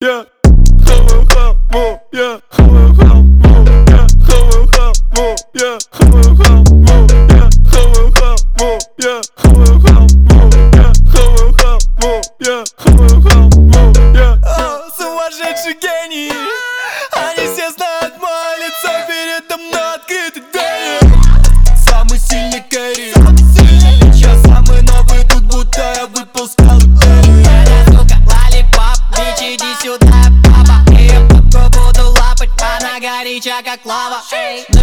я хаваю хаву, я хаваю хаву, я хаваю хаву, я хаваю хаву, я хаваю хаву, я хаваю хаву, я хаваю хаву, я хаваю хаву, я. О, сумасшедший гений! Они все знают мое лицо, передо мной открыты двери. Самый сильный кэрри, я самый новый, тут будто я выпал с колыбели. Сука, лалипоп, бич, иди сюда, папа. И я папку буду лапать, она горяча как лава.